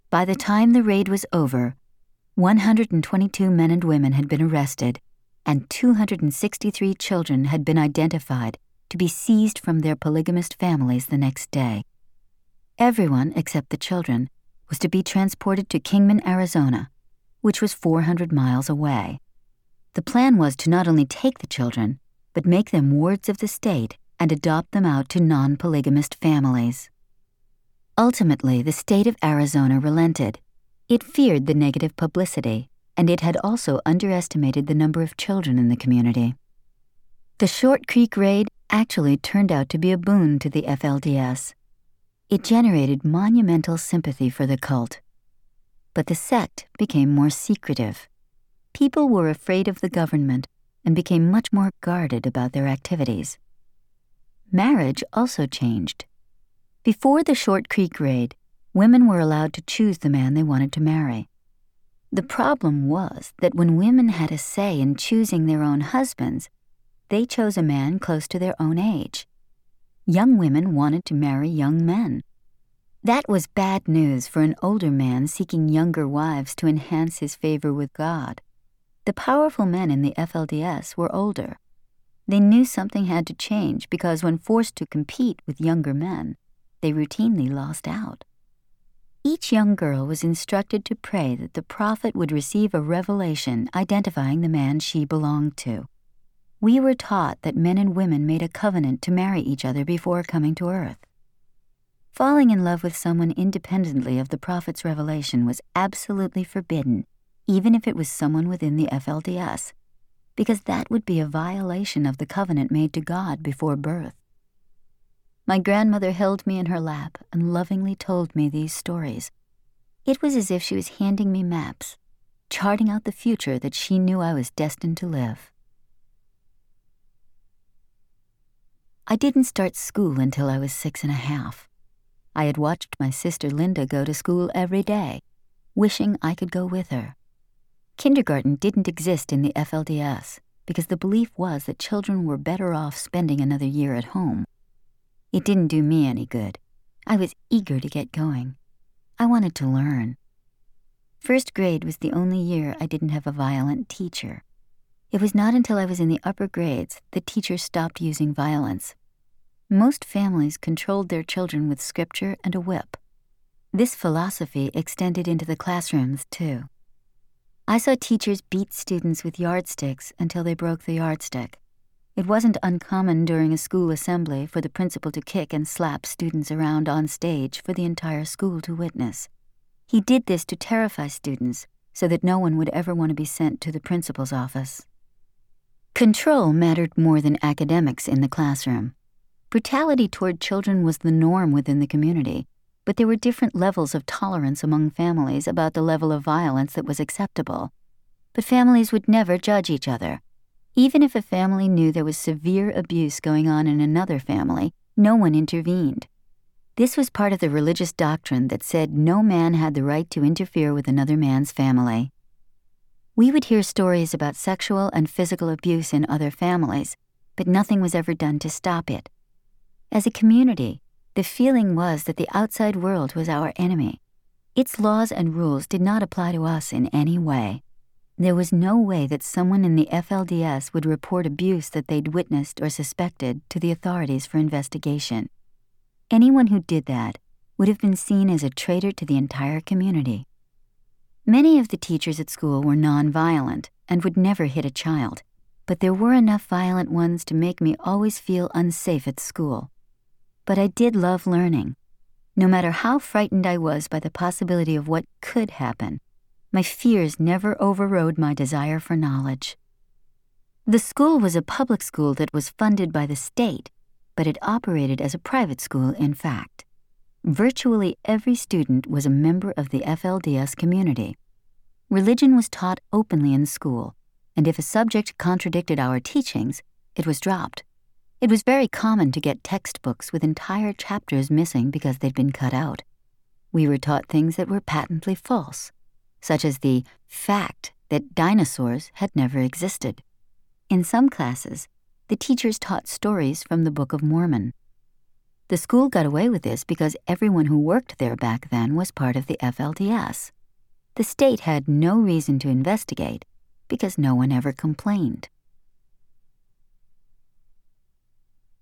By the time the raid was over, 122 men and women had been arrested, and 263 children had been identified to be seized from their polygamist families the next day. Everyone, except the children, was to be transported to Kingman, Arizona, which was 400 miles away. The plan was to not only take the children, but make them wards of the state and adopt them out to non-polygamist families. Ultimately, the state of Arizona relented. It feared the negative publicity, and it had also underestimated the number of children in the community. The Short Creek raid actually turned out to be a boon to the FLDS. It generated monumental sympathy for the cult. But the sect became more secretive. People were afraid of the government and became much more guarded about their activities. Marriage also changed. Before the Short Creek raid, women were allowed to choose the man they wanted to marry. The problem was that when women had a say in choosing their own husbands, they chose a man close to their own age. Young women wanted to marry young men. That was bad news for an older man seeking younger wives to enhance his favor with God. The powerful men in the FLDS were older. They knew something had to change because when forced to compete with younger men, they routinely lost out. Each young girl was instructed to pray that the prophet would receive a revelation identifying the man she belonged to. We were taught that men and women made a covenant to marry each other before coming to earth. Falling in love with someone independently of the prophet's revelation was absolutely forbidden, even if it was someone within the FLDS, because that would be a violation of the covenant made to God before birth. My grandmother held me in her lap and lovingly told me these stories. It was as if she was handing me maps, charting out the future that she knew I was destined to live. I didn't start school until I was 6.5. I had watched my sister Linda go to school every day, wishing I could go with her. Kindergarten didn't exist in the FLDS because the belief was that children were better off spending another year at home. It didn't do me any good. I was eager to get going. I wanted to learn. First grade was the only year I didn't have a violent teacher. It was not until I was in the upper grades that teachers stopped using violence. Most families controlled their children with scripture and a whip. This philosophy extended into the classrooms, too. I saw teachers beat students with yardsticks until they broke the yardstick. It wasn't uncommon during a school assembly for the principal to kick and slap students around on stage for the entire school to witness. He did this to terrify students so that no one would ever want to be sent to the principal's office. Control mattered more than academics in the classroom. Brutality toward children was the norm within the community, but there were different levels of tolerance among families about the level of violence that was acceptable. But families would never judge each other. Even if a family knew there was severe abuse going on in another family, no one intervened. This was part of the religious doctrine that said no man had the right to interfere with another man's family. We would hear stories about sexual and physical abuse in other families, but nothing was ever done to stop it. As a community, the feeling was that the outside world was our enemy. Its laws and rules did not apply to us in any way. There was no way that someone in the FLDS would report abuse that they'd witnessed or suspected to the authorities for investigation. Anyone who did that would have been seen as a traitor to the entire community. Many of the teachers at school were non-violent and would never hit a child, but there were enough violent ones to make me always feel unsafe at school. But I did love learning. No matter how frightened I was by the possibility of what could happen, my fears never overrode my desire for knowledge. The school was a public school that was funded by the state, but it operated as a private school in fact. Virtually every student was a member of the FLDS community. Religion was taught openly in school, and if a subject contradicted our teachings, it was dropped. It was very common to get textbooks with entire chapters missing because they'd been cut out. We were taught things that were patently false, such as the fact that dinosaurs had never existed. In some classes, the teachers taught stories from the Book of Mormon. The school got away with this because everyone who worked there back then was part of the FLDS. The state had no reason to investigate because no one ever complained.